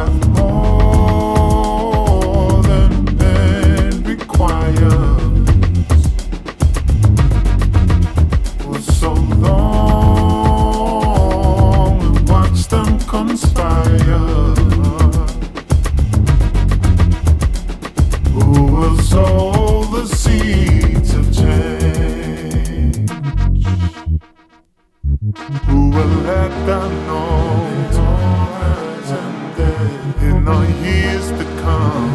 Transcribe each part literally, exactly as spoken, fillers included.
hath more than man requires. For so long we watched them conspire. Who will sow the seeds of change? Who will let them know in the years to come?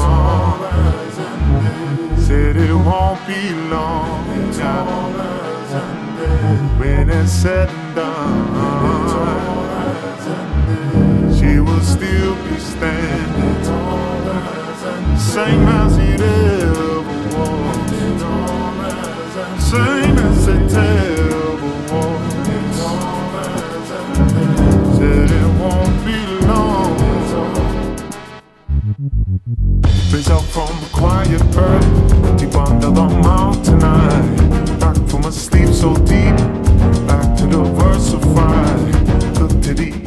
Said it won't be long when it's said and done. She will still be standing, same as it ever was, same as it ever was. Said it won't be long. Raise up from the quiet earth, deep under the mountain night. Back from a sleep so deep, back to the versified. Look to the